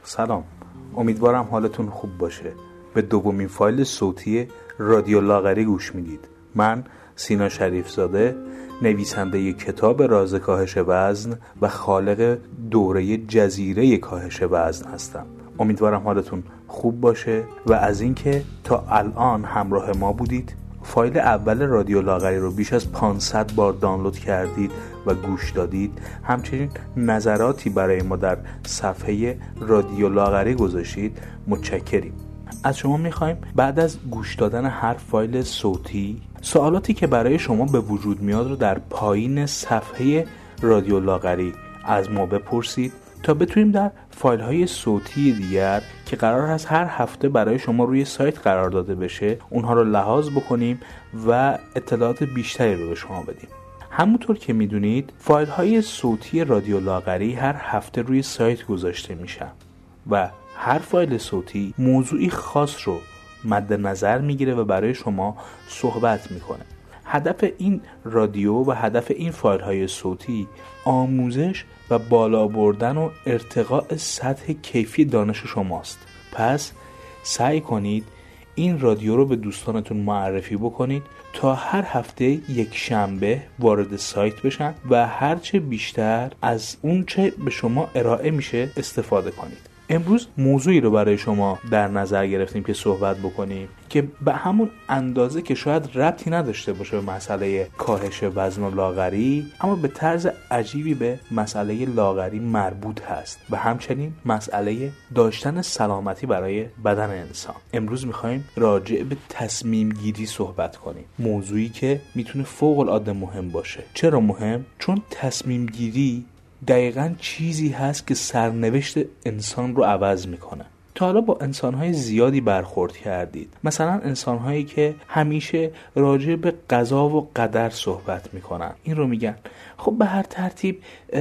سلام، امیدوارم حالتون خوب باشه. به دومین فایل صوتی رادیو لاغری گوش میدید. من سینا شریفزاده، نویسنده کتاب راز کاهش وزن و خالق دوره جزیره کاهش وزن هستم. امیدوارم حالتون خوب باشه و از اینکه تا الان همراه ما بودید. فایل اول رادیو لاغری رو بیش از 500 بار دانلود کردید و گوش دادید. همچنین نظراتی برای ما در صفحه رادیو لاغری گذاشتید. متشکریم. از شما میخوایم بعد از گوش دادن هر فایل صوتی سوالاتی که برای شما به وجود میاد رو در پایین صفحه رادیو لاغری از ما بپرسید تا بتونیم در فایل های صوتی دیگر که قرار هست هر هفته برای شما روی سایت قرار داده بشه اونها رو لحاظ بکنیم و اطلاعات بیشتری رو به شما بدیم. همونطور که میدونید فایل های صوتی رادیو لاغری هر هفته روی سایت گذاشته میشن و هر فایل صوتی موضوعی خاص رو مد نظر میگیره و برای شما صحبت میکنه. هدف این رادیو و هدف این فایل های صوتی آموزش و بالا بردن و ارتقاء سطح کیفی دانش شماست. پس سعی کنید این رادیو رو به دوستانتون معرفی بکنید تا هر هفته یک شنبه وارد سایت بشن و هرچه بیشتر از اون چه به شما ارائه میشه استفاده کنید. امروز موضوعی رو برای شما در نظر گرفتیم که صحبت بکنیم که به همون اندازه که شاید ربطی نداشته باشه به مسئله کاهش وزن و لاغری، اما به طرز عجیبی به مسئله لاغری مربوط هست و همچنین مسئله داشتن سلامتی برای بدن انسان. امروز میخوایم راجع به تصمیم گیری صحبت کنیم، موضوعی که میتونه فوق العاده مهم باشه. چرا مهم؟ چون تصمیم گیری دقیقاً چیزی هست که سرنوشت انسان رو عوض میکنه. تا حالا با انسانهای زیادی برخورد کردید، مثلا انسانهایی که همیشه راجع به قضا و قدر صحبت میکنن. این رو میگن خب به هر ترتیب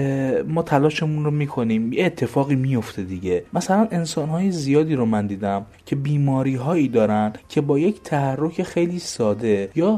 ما تلاشمون رو میکنیم، یه اتفاقی میفته دیگه. مثلا انسانهای زیادی رو من دیدم که بیماری هایی دارن که با یک تحرک خیلی ساده یا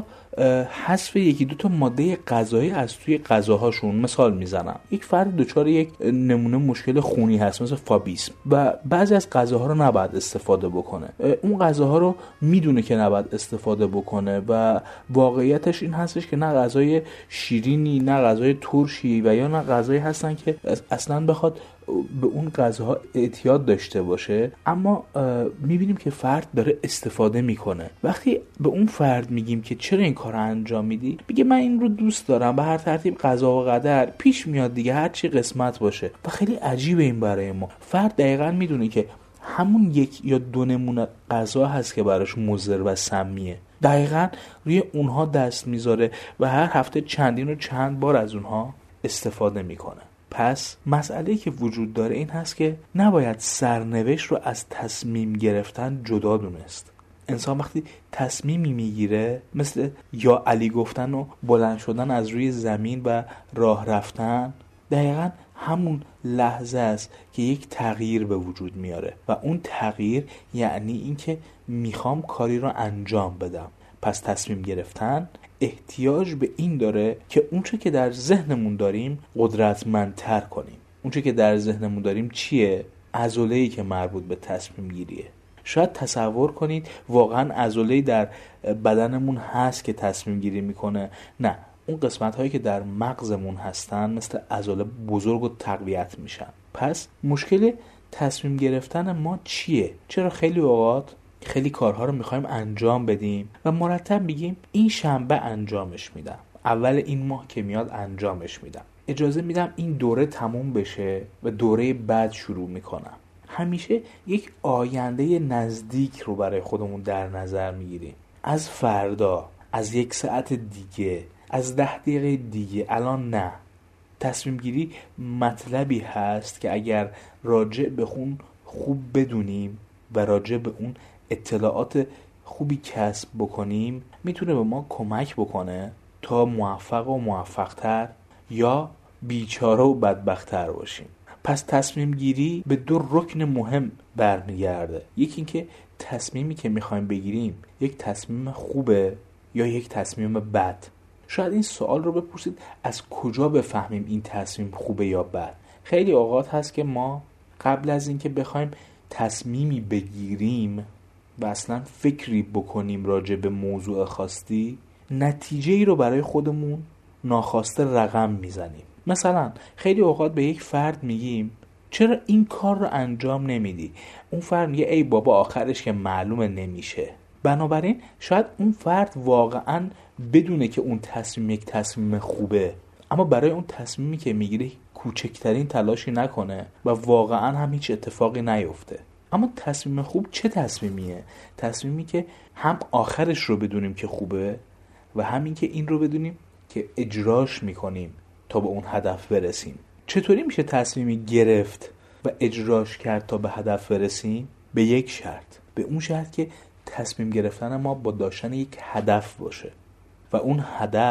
حذف یکی دو تا ماده غذایی از توی غذاهاشون، مثال میزنم یک فرد دچار یک نمونه مشکل خونی هست مثل فابیسم و بعضی از غذاها رو نباید استفاده بکنه. اون غذاها رو میدونه که نباید استفاده بکنه و واقعیتش این هستش که نه غذای شیرینی نه غذای ترشی و یا نه غذایی هستن که اصلا بخواد به اون غذاها اعتیاد داشته باشه، اما میبینیم که فرد داره استفاده میکنه. وقتی به اون فرد میگیم که چرا این کار رو انجام میدی، میگه من این رو دوست دارم، به هر ترتیب قضا و قدر پیش میاد دیگه، هر چی قسمت باشه. و خیلی عجیبه این برای ما. فرد دقیقاً میدونه که همون یک یا دو نمونه غذا هست که براش مضر و سمیه، دقیقاً روی اونها دست میذاره و هر هفته چندین و چند بار از اونها استفاده میکنه. پس مسئله‌ای که وجود داره این هست که نباید سرنوشت رو از تصمیم گرفتن جدا دونست. انسان وقتی تصمیمی میگیره، مثل یا علی گفتن و بلند شدن از روی زمین و راه رفتن، دقیقاً همون لحظه است که یک تغییر به وجود میاره و اون تغییر یعنی این که میخوام کاری رو انجام بدم. پس تصمیم گرفتن احتیاج به این داره که اونچه که در ذهنمون داریم قدرتمندتر کنیم. اونچه که در ذهنمون داریم چیه؟ عضله‌ای که مربوط به تصمیم گیریه. شاید تصور کنید واقعا عضله‌ای در بدنمون هست که تصمیم گیری میکنه. نه، اون قسمت هایی که در مغزمون هستن مثل عضله بزرگ و تقویت میشن. پس مشکل تصمیم گرفتن ما چیه؟ چرا خیلی اوقات خیلی کارها رو میخوایم انجام بدیم و مرتب میگیم این شنبه انجامش میدم، اول این ماه که میاد انجامش میدم، اجازه میدم این دوره تموم بشه و دوره بعد شروع میکنم. همیشه یک آینده نزدیک رو برای خودمون در نظر میگیریم. از فردا، از یک ساعت دیگه، از 10 دقیقه دیگه. الان نه. تصمیم گیری مطلبی هست که اگر راجع به اون خوب بدونیم و راجع به اون اطلاعات خوبی کسب بکنیم، میتونه به ما کمک بکنه تا موفق و موفق‌تر یا بیچاره و بدبخت‌تر باشیم. پس تصمیم گیری به 2 رکن مهم برمیگرده. یکی این که تصمیمی که میخوایم بگیریم یک تصمیم خوبه یا یک تصمیم بد. شاید این سوال رو بپرسید از کجا بفهمیم این تصمیم خوبه یا بد. خیلی اوقات هست که ما قبل از اینکه بخوایم تصمیمی بگیریم و اصلا فکری بکنیم راجع به موضوع خاصی، نتیجه ای رو برای خودمون ناخواسته رقم میزنیم. مثلا خیلی اوقات به یک فرد میگیم چرا این کار رو انجام نمیدی؟ اون فرد میگه ای بابا آخرش که معلومه نمیشه. بنابراین شاید اون فرد واقعا بدونه که اون تصمیم یک تصمیم خوبه، اما برای اون تصمیمی که میگیره کوچکترین تلاشی نکنه و واقعا هم هیچ اتفاقی نیفته. اما تصمیم خوب چه تصمیمیه؟ تصمیمی که هم آخرش رو بدونیم که خوبه و همین که این رو بدونیم که اجراش میکنیم تا به اون هدف برسیم. چطوری میشه تصمیمی گرفت و اجراش کرد تا به هدف برسیم؟ به یک شرط، به اون شرط که تصمیم گرفتن ما با داشتن یک هدف باشه و اون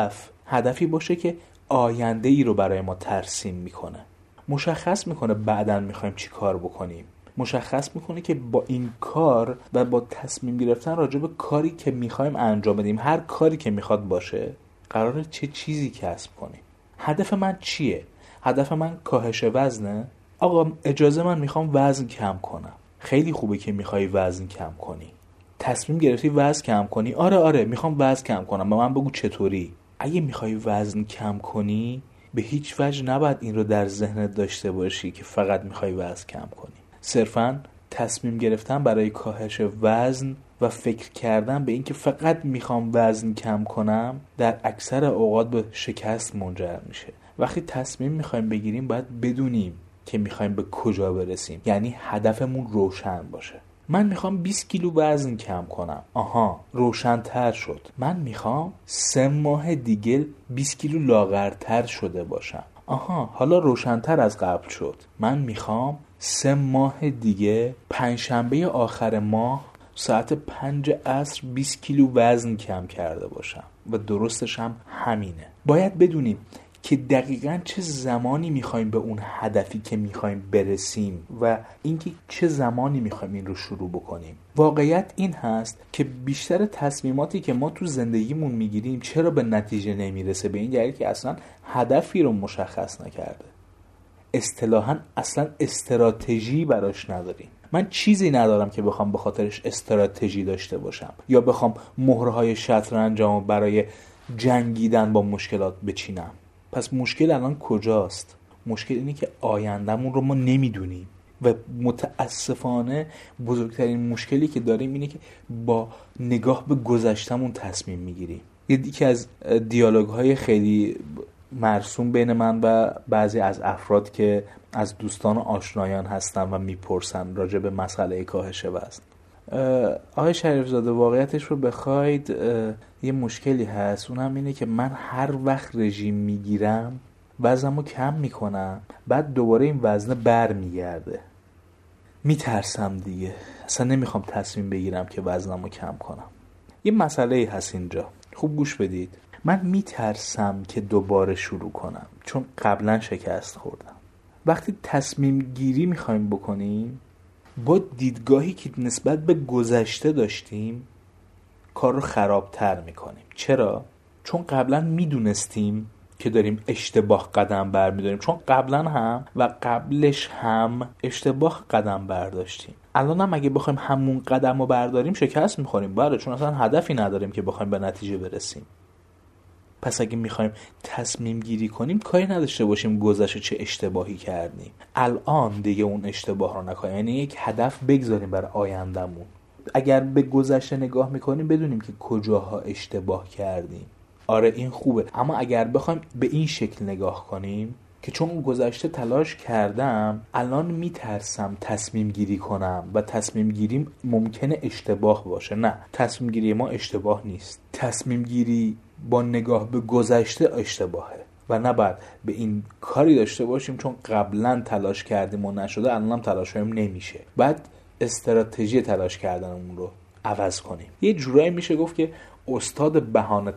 هدفی باشه که آینده ای رو برای ما ترسیم میکنه، مشخص میکنه بعداً میخوایم چی کار بکنیم، مشخص میکنه که با این کار و با تصمیم گرفتن راجع به کاری که میخوایم انجام بدیم، هر کاری که میخواد باشه، قراره چه چیزی کسب کنیم. هدف من چیه؟ هدف من کاهش وزنه؟ آقا اجازه من میخوام وزن کم کنم. خیلی خوبه که میخوای وزن کم کنی. تصمیم گرفتی وزن کم کنی؟ آره میخوام وزن کم کنم. به من بگو چطوری؟ اگه میخوای وزن کم کنی به هیچ وجه نباید این رو در ذهنت داشته باشی که فقط میخوای وزن کم کنی. صرفاً تصمیم گرفتن برای کاهش وزن و فکر کردن به این که فقط میخوام وزن کم کنم در اکثر اوقات به شکست منجر میشه. وقتی تصمیم میخوایم بگیریم باید بدونیم که میخوایم به کجا برسیم، یعنی هدفمون روشن باشه. من میخوام 20 کیلو وزن کم کنم. آها، روشن‌تر شد. من میخوام 3 ماه دیگه 20 کیلو لاغرتر شده باشم. آها، حالا روشن‌تر از قبل شد. من میخوام 3 ماه دیگه پنجشنبه آخر ماه ساعت 5 عصر 20 کیلو وزن کم کرده باشم. و درستش هم همینه. باید بدونیم که دقیقاً چه زمانی میخوایم به اون هدفی که میخوایم برسیم و اینکه چه زمانی میخوایم این رو شروع بکنیم. واقعیت این هست که بیشتر تصمیماتی که ما تو زندگیمون میگیریم چرا به نتیجه نمیرسه؟ به این دلیل که اصلا هدفی رو مشخص نکرده. اصطلاحاً اصلا استراتژی براش نداریم. من چیزی ندارم که بخوام به خاطرش استراتژی داشته باشم یا بخوام مهرهای شطرنجمو برای جنگیدن با مشکلات بچینم. پس مشکل الان کجاست؟ مشکل اینه که آیندهمون رو ما نمیدونیم و متاسفانه بزرگترین مشکلی که داریم اینه که با نگاه به گذشتمون تصمیم میگیریم. یکی از دیالوگ‌های خیلی مرسوم بین من و بعضی از افراد که از دوستان و آشنایان هستن و میپرسن راجع به مسئله کاهش وزن. آقای شریف زاده، واقعیتش رو بخواید یه مشکلی هست، اونم اینه که من هر وقت رژیم میگیرم وزنمو کم میکنم، بعد دوباره این وزنه بر میگرده. میترسم دیگه، اصلا نمیخوام تصمیم بگیرم که وزنمو کم کنم. یه مسئله هست اینجا، خوب گوش بدید. من میترسم که دوباره شروع کنم چون قبلا شکست خوردم. وقتی تصمیم گیری میخوایم بکنیم با دیدگاهی که نسبت به گذشته داشتیم کار رو خرابتر میکنیم. چرا؟ چون قبلا میدونستیم که داریم اشتباه قدم برمیداریم، چون قبلا هم و قبلش هم اشتباه قدم برداشتیم. الان هم اگه بخوایم همون قدم رو برداریم شکست میخوریم، بله، چون اصلا هدفی نداریم که بخوایم به نتیجه برسیم. پس اگه میخوایم تصمیم گیری کنیم کاری نداشته باشیم گذشته چه اشتباهی کردیم، الان دیگه اون اشتباه رو نکنیم، یعنی یک هدف بگذاریم برای آیندهمون. اگر به گذشته نگاه میکنیم بدونیم که کجاها اشتباه کردیم. آره این خوبه، اما اگر بخوایم به این شکل نگاه کنیم که چون اون گذشته تلاش کردم الان میترسم تصمیم گیری کنم و تصمیم گیریم ممکنه اشتباه باشه. نه، تصمیم گیری ما اشتباه نیست. تصمیم گیری با نگاه به گذشته اشتباهه و نباید به این کاری داشته باشیم چون قبلا تلاش کردیم و نشده الان هم تلاش کنیم نمیشه. بعد استراتژی تلاش کردنمون رو عوض کنیم. یه جورایی میشه گفت که استاد بهانه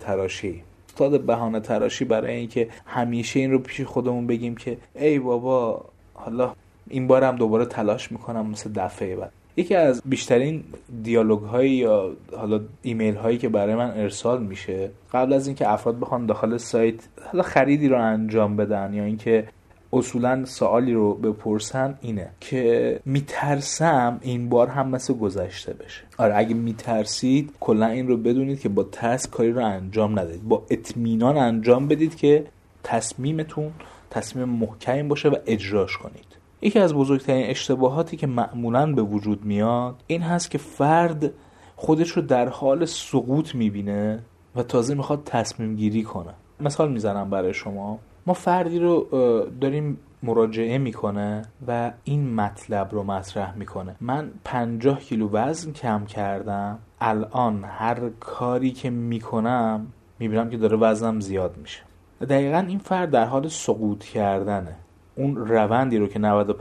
تراشی برای اینکه همیشه این رو پیش خودمون بگیم که ای بابا حالا این بار هم دوباره تلاش میکنم مثل دفعه بعد. یکی از بیشترین دیالوگ هایی یا حالا ایمیل هایی که برای من ارسال میشه قبل از اینکه افراد بخوان داخل سایت حالا خریدی رو انجام بدن یا اینکه اصولا سوالی رو بپرسن اینه که میترسم این بار هم مثل گذشته بشه. آره اگه میترسید کلا این رو بدونید که با ترس کاری رو انجام ندید، با اطمینان انجام بدید که تصمیمتون تصمیم محکمی باشه و اجراش کنید. یکی از بزرگترین اشتباهاتی که معمولاً به وجود میاد این هست که فرد خودش رو در حال سقوط میبینه و تازه میخواد تصمیم گیری کنه. مثال میزنم برای شما. ما فردی رو داریم مراجعه میکنه و این مطلب رو مطرح میکنه: من 50 کیلو وزن کم کردم، الان هر کاری که میکنم میبینم که داره وزنم زیاد میشه. دقیقاً این فرد در حال سقوط کردنه، اون روندی رو که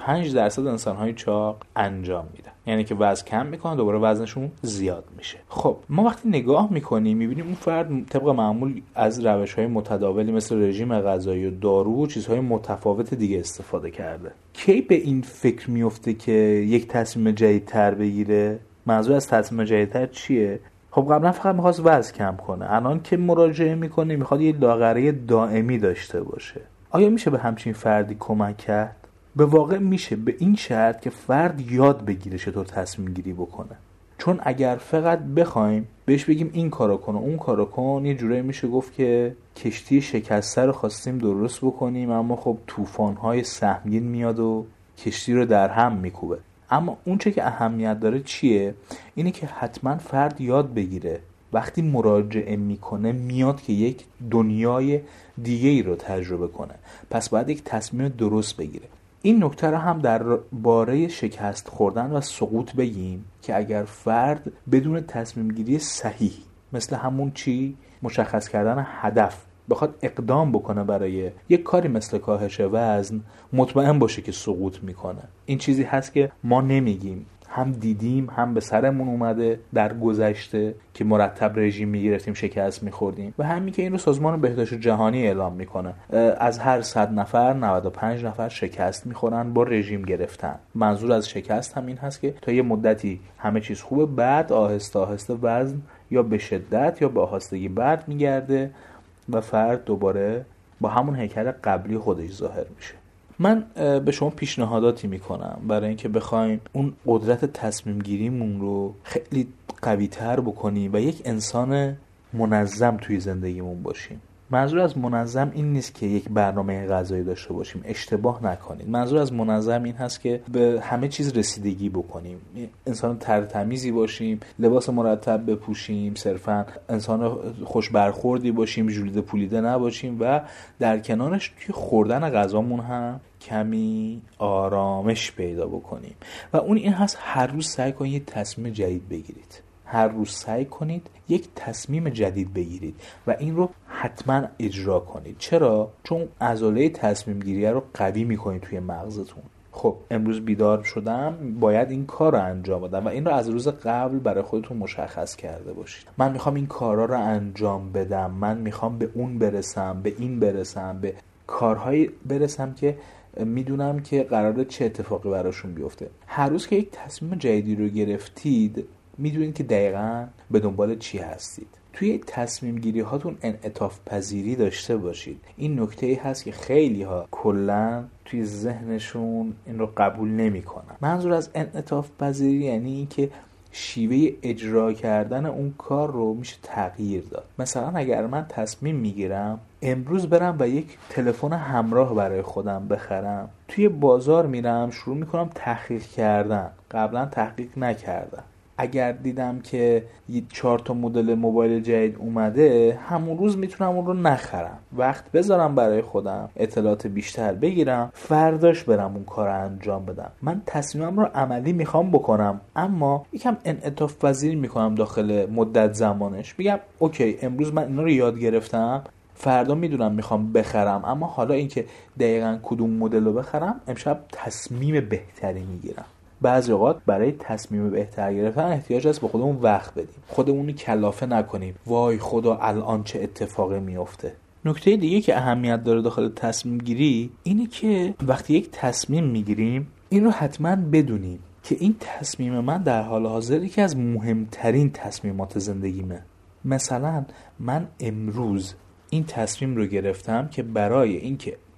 95% انسان‌های چاق انجام میدن، یعنی که وزن کم میکنن دوباره وزنشون زیاد میشه. خب ما وقتی نگاه میکنیم میبینیم اون فرد طبق معمول از روش‌های متداولی مثل رژیم غذایی و دارو و چیزهای متفاوت دیگه استفاده کرده. کی به این فکر میفته که یک تصمیم جدیدتر بگیره؟ منظور از تصمیم جدیدتر چیه؟ خب قبلا فقط میخواست وزن کم کنه، الان که مراجعه میکنه میخواد یه لاغری دائمی داشته باشه. آیا میشه به همچین فردی کمک کرد؟ به واقع میشه، به این شرط که فرد یاد بگیره چطور تصمیم گیری بکنه. چون اگر فقط بخوایم بهش بگیم این کارو کن و اون کارو کن، یه جورایی میشه گفت که کشتی شکسته رو خواستیم درست بکنیم اما خب طوفان‌های سهمگین میاد و کشتی رو در هم میکوبه. اما اون چه که اهمیت داره چیه؟ اینه که حتما فرد یاد بگیره وقتی مراجعه میکنه میاد که یک دنیای دیگه ای رو تجربه کنه، پس باید یک تصمیم درست بگیره. این نکته رو هم در باره شکست خوردن و سقوط بگیم که اگر فرد بدون تصمیم گیری صحیح، مثل همون چی؟ مشخص کردن هدف، بخواد اقدام بکنه برای یک کاری مثل کاهش وزن، مطمئن باشه که سقوط میکنه. این چیزی هست که ما نمیگیم، هم دیدیم هم به سرمون اومده در گذشته که مرتب رژیم میگرفتیم شکست میخوردیم و همین که این رو سازمان بهداشت جهانی اعلام میکنه از هر 100 نفر 95 نفر شکست میخورن با رژیم گرفتن. منظور از شکست هم این هست که تا یه مدتی همه چیز خوبه، بعد آهسته آهسته وزن یا به شدت یا به آهستگی برد میگرده و فرد دوباره با همون هیکل قبلی خودش ظاهر میشه. من به شما پیشنهاداتی میکنم برای اینکه بخوایم اون قدرت تصمیم گیریمون رو خیلی قوی تر بکنیم و یک انسان منظم توی زندگیمون باشیم. منظور از منظم این نیست که یک برنامه غذایی داشته باشیم، اشتباه نکنید. منظور از منظم این هست که به همه چیز رسیدگی بکنیم، انسان ترتمیزی باشیم، لباس مرتب بپوشیم، صرفا انسان خوش برخوردی باشیم، ژولیده پولیده نباشیم و در کنارش توی خوردن غذامون هم کمی آرامش پیدا بکنیم. و اون این هست هر روز سعی کنید یک تصمیم جدید بگیرید. هر روز سعی کنید یک تصمیم جدید بگیرید و این رو حتما اجرا کنید. چرا؟ چون عضله تصمیم گیری رو قوی میکنید توی مغزتون. خب امروز بیدار شدم، باید این کار رو انجام بدم و این رو از روز قبل برای خودتون مشخص کرده باشید. من میخوام این کارا رو انجام بدم، من میخوام به اون برسم، به این برسم، به کارهایی برسم که میدونم که قراره چه اتفاقی براشون بیفته. هر روز که یک تصمیم جدیدی رو گرفتید میدونید که دقیقاً به دنبال چی هستید. توی تصمیم گیری هاتون انعطاف پذیری داشته باشید. این نکته‌ای هست که خیلی ها کلاً توی ذهنشون این رو قبول نمی‌کنن. منظور از انعطاف پذیری یعنی این که شیوه اجرا کردن اون کار رو میشه تغییر داد. مثلا اگر من تصمیم میگیرم امروز برم و یک تلفن همراه برای خودم بخرم، توی بازار میرم شروع میکنم تحقیق کردن، قبلا تحقیق نکردم. اگر دیدم که 4 تا مدل موبایل جدید اومده، همون روز میتونم اون رو نخرم، وقت بذارم برای خودم، اطلاعات بیشتر بگیرم، فرداش برم اون کار رو انجام بدم. من تصمیمم رو عملی میخوام بکنم اما یکم انعطاف پذیر میکنم داخل مدت زمانش. میگم اوکی امروز من اینا رو یاد گرفتم، فردا میدونم میخوام بخرم، اما حالا اینکه دقیقاً کدوم مدل رو بخرم امشب تصمیم بهتری میگیرم. بعضی اوقات برای تصمیم بهتر گرفتن احتیاج هست به خودمون وقت بدیم، خودمون کلافه نکنیم وای خدا الان چه اتفاقی میفته. نکته دیگه که اهمیت داره داخل تصمیم گیری اینه که وقتی یک تصمیم میگیریم این رو حتما بدونیم که این تصمیم من در حال حاضر یکی از مهمترین تصمیمات زندگیمه. مثلا من امروز این تصمیم رو گرفتم که برای اینکه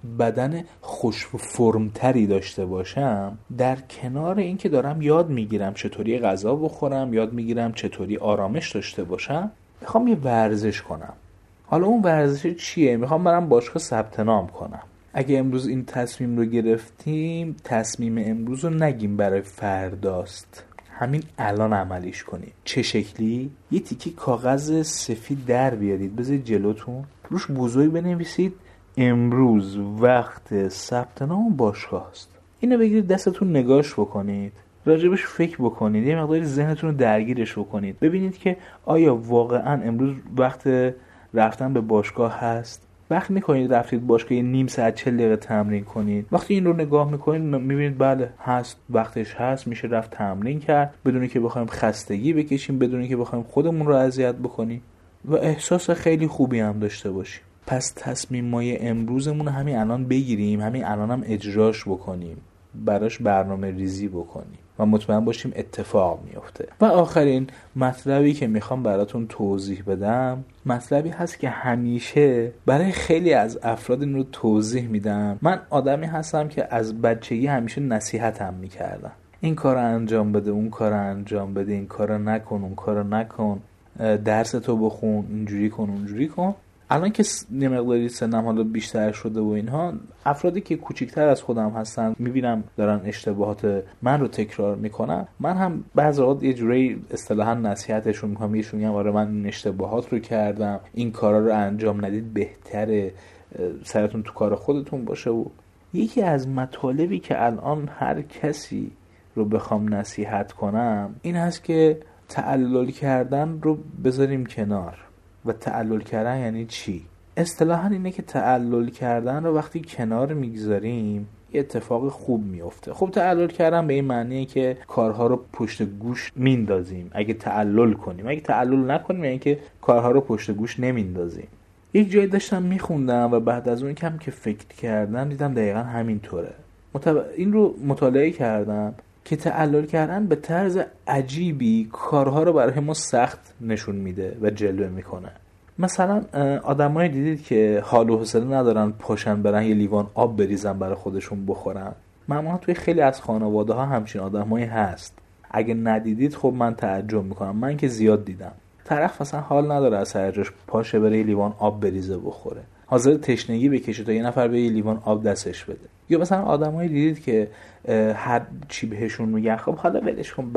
بدن خوش فرمتری داشته باشم، در کنار این که دارم یاد میگیرم چطوری غذا بخورم، یاد میگیرم چطوری آرامش داشته باشم، میخوام یه ورزش کنم. حالا اون ورزش چیه؟ میخوام برم باشگاه ثبت نام کنم. اگه امروز این تصمیم رو گرفتیم، تصمیم امروز رو نگیم برای فرداست، همین الان عملیش کنید. چه شکلی؟ یه تیکه کاغذ سفید در بیارید، بذارید جلوتون، روش بزرگ بنویسید امروز وقت ثبت نام باشگاه است. اینو بگیرید دستتون نگاش بکنید، راجبش فکر بکنید، یه مقداری ذهنتون رو درگیرش بکنید، ببینید که آیا واقعا امروز وقت رفتن به باشگاه هست. وقتی میکنید رفتید باشگاه یه نیم ساعت 40 دقیقه تمرین کنید، وقتی این رو نگاه میکنید میبینید بله هست، وقتش هست، میشه رفت تمرین کرد بدون که بخوایم خستگی بکشیم، بدون که بخوایم خودمون رو اذیت بکنیم و احساس خیلی خوبی هم داشته باشیم. پس تصمیم مای امروزمون همین الان بگیریم، همین الان هم اجراش بکنیم، براش برنامه ریزی بکنیم و مطمئن باشیم اتفاق میفته. و آخرین مطلبی که میخوام براتون توضیح بدم، مطلبی هست که همیشه برای خیلی از افراد این رو توضیح میدم. من آدمی هستم که از بچگی همیشه نصیحتم میکردم، این کار رو انجام بده، اون کار رو انجام بده، این کار رو نکن، اون کار رو نکن، درس تو بخون، اینجوری کن، اونجوری کن. الان که یه مقداری سنم حالا بیشتر شده و اینها، افرادی که کوچیکتر از خودم هستن میبینم دارن اشتباهات من رو تکرار میکنن، من هم بعضی وقت یه جوری اصطلاحاً نصیحتشون میکنم، یهشون میگم آره من این اشتباهات رو کردم، این کارا رو انجام ندید، بهتره سرتون تو کار خودتون باشه. و یکی از مطالبی که الان هر کسی رو بخوام نصیحت کنم این هست که تعلل کردن رو بذاریم کنار. و تعلل کردن یعنی چی؟ اصطلاحاً اینه که تعلل کردن رو وقتی کنار میگذاریم یه اتفاق خوب میفته. خب تعلل کردن به این معنیه که کارها رو پشت گوش میندازیم اگه تعلل کنیم، اگه تعلل نکنیم یعنی که کارها رو پشت گوش نمیندازیم. یک جایی داشتم میخوندم و بعد از اون کم که فکر کردم دیدم دقیقاً همینطوره. این رو مطالعه کردم که تعلل کردن به طرز عجیبی کارها رو برای ما سخت نشون میده و جلوه میکنه. مثلا آدمایی دیدید که حال و حوصله ندارن پاشن برن یه لیوان آب بریزن برای خودشون بخورن؟ معمولا توی خیلی از خانواده ها همچین آدمایی هست. اگه ندیدید خب من تعجب میکنم، من که زیاد دیدم. طرف مثلا حال نداره از سر جاش پاشه بره یه لیوان آب بریزه بخوره، حاضر تشنگی بکشه تا یه نفر به یه لیوان آب دستش بده. یا مثلا آدمایی دیدید که هر چی بهشون میگن خب حالا ولش کن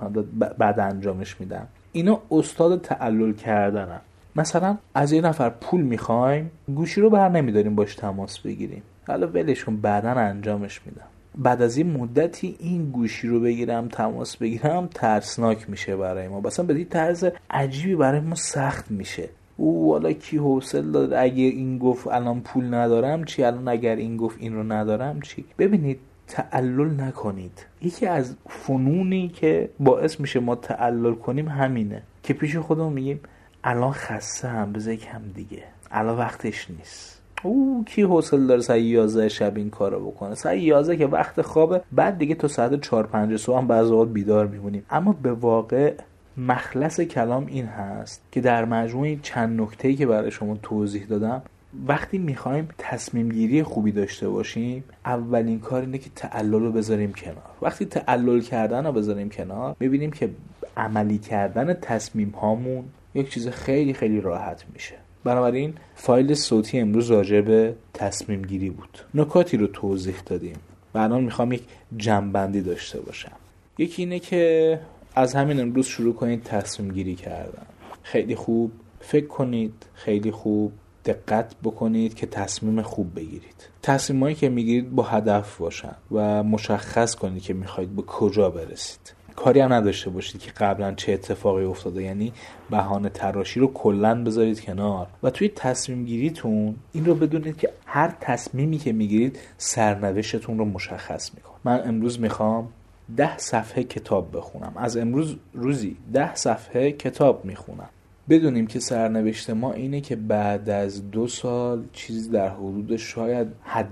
بعد انجامش میدم. اینا استاد تعلل کردنن. مثلا از یه نفر پول میخوایم، گوشی رو بر نمیداریم باش تماس بگیریم، حالا ولش کن بعدن انجامش میدم. بعد از این مدتی این گوشی رو بگیرم تماس بگیرم ترسناک میشه برای ما، مثلا به این طرز عجیبی برای ما سخت میشه. او والا کی حوصله داره، اگه این گفت الان پول ندارم چی، الان اگر این گفت این رو ندارم چی. ببینید تعلل نکنید. یکی از فنونی که باعث میشه ما تعلل کنیم همینه که پیش خودمون میگیم الان خسته‌ام بذار یکم دیگه، الان وقتش نیست. او کی حوصله داره ساعت 11 شب این کارو بکنه؟ ساعت 11 که وقت خوابه، بعد دیگه تا ساعت 4-5 صبح هم بعضی وقت بیدار میمونیم. اما به واقع مخلص کلام این هست که در مجموع چند نکته‌ای که برای شما توضیح دادم، وقتی میخوایم تصمیم گیری خوبی داشته باشیم اولین کار اینه که تعلل رو بذاریم کنار. وقتی تعلل کردن رو بذاریم کنار میبینیم که عملی کردن تصمیم هامون یک چیز خیلی خیلی راحت میشه. بنابراین فایل صوتی امروز راجع به تصمیم گیری بود، نکاتی رو توضیح دادیم و الان میخوام یک جمع‌بندی داشته باشم. یکی اینه که از همین امروز شروع کنید تصمیم گیری کردن. خیلی خوب فکر کنید، خیلی خوب دقت بکنید که تصمیم خوب بگیرید. تصمیمایی که میگیرید با هدف باشن و مشخص کنید که میخواید به کجا برسید. کاری هم نداشته باشید که قبلا چه اتفاقی افتاده، یعنی بهانه تراشی رو کلاً بذارید کنار و توی تصمیم گیریتون این رو بدونید که هر تصمیمی که میگیرید سرنوشتتون رو مشخص میکنه. من امروز میخوام 10 صفحه کتاب بخونم، از امروز روزی 10 صفحه کتاب میخونم. بدونیم که سرنوشت ما اینه که بعد از 2 سال چیزی در حدود شاید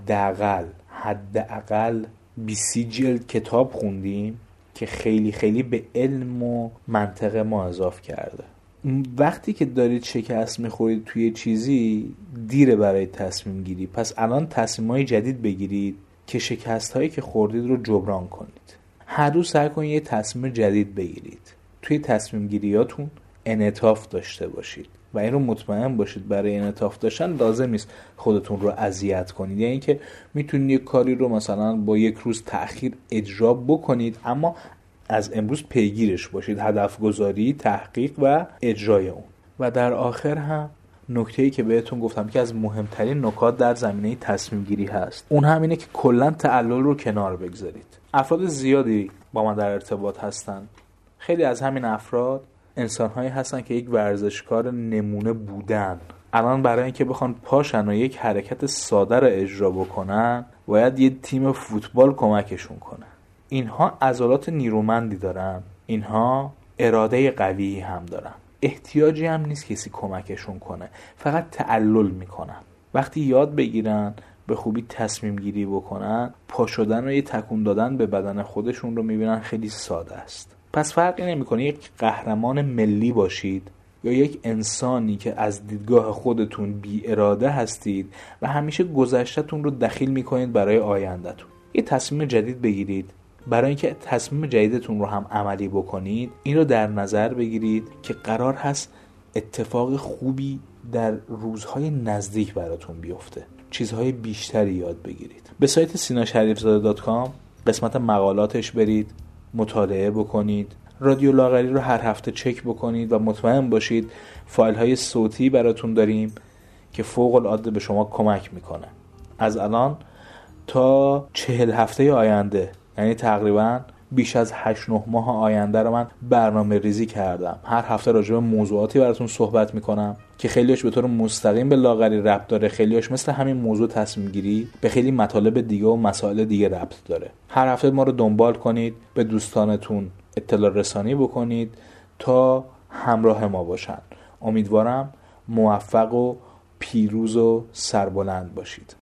حداقل 20 جلد کتاب خوندیم که خیلی خیلی به علم و منطق ما اضافه کرده. وقتی که دارید شکست میخورید توی چیزی دیره برای تصمیم گیری. پس الان تصمیمای جدید بگیرید که شکست هایی که خوردید رو جبران کنید. هر روز سعی کنید یه تصمیم جدید بگیرید. توی تصمیم گیریاتون انعطاف داشته باشید و این رو مطمئن باشید برای انعطاف داشتن لازم نیست خودتون رو اذیت کنید. یعنی که میتونید یک کاری رو مثلا با یک روز تأخیر اجرا بکنید، اما از امروز پیگیرش باشید. هدف گذاری، تحقیق و اجرای اون. و در آخر هم نکته‌ای که بهتون گفتم که از مهمترین نکات در زمینه تصمیم گیری هست، اون هم اینه که کلاً تعلل رو کنار بگذارید. افراد زیادی با من در ارتباط هستن. خیلی از همین افراد انسان‌هایی هستن که یک ورزشکار نمونه بودن. الان برای اینکه بخوان پاشن و یک حرکت ساده رو اجرا بکنن باید یه تیم فوتبال کمکشون کنه. اینها عضلات نیرومندی دارن، اینها اراده قوی هم دارن، احتیاجی هم نیست کسی کمکشون کنه، فقط تعلل میکنن. وقتی یاد بگیرن به خوبی تصمیم گیری بکنن، پا شدن و یه تکون دادن به بدن خودشون رو میبینن خیلی ساده است. پس فرقی نمیکنه یک قهرمان ملی باشید یا یک انسانی که از دیدگاه خودتون بی اراده هستید و همیشه گذشته‌تون رو دخیل میکنید برای آینده‌تون. یه تصمیم جدید بگیرید. برای اینکه تصمیم جدیدتون رو هم عملی بکنید، این رو در نظر بگیرید که قرار هست اتفاق خوبی در روزهای نزدیک براتون بیفته. چیزهای بیشتری یاد بگیرید. به سایت sinasharifzade.com قسمت مقالاتش برید، مطالعه بکنید. رادیو لاغری رو هر هفته چک بکنید و مطمئن باشید فایل های صوتی براتون داریم که فوق العاده به شما کمک میکنه. از الان تا 40 هفته آینده، یعنی تقریبا بیش از 8-9 ماه آینده رو من برنامه ریزی کردم. هر هفته راجع به موضوعاتی براتون صحبت میکنم که خیلیش به طور مستقیم به لاغری ربط داره، خیلیش مثل همین موضوع تصمیم گیری به خیلی مطالب دیگه و مسائل دیگه ربط داره. هر هفته ما رو دنبال کنید، به دوستانتون اطلاع رسانی بکنید تا همراه ما باشن. امیدوارم موفق و پیروز و سربلند باشید.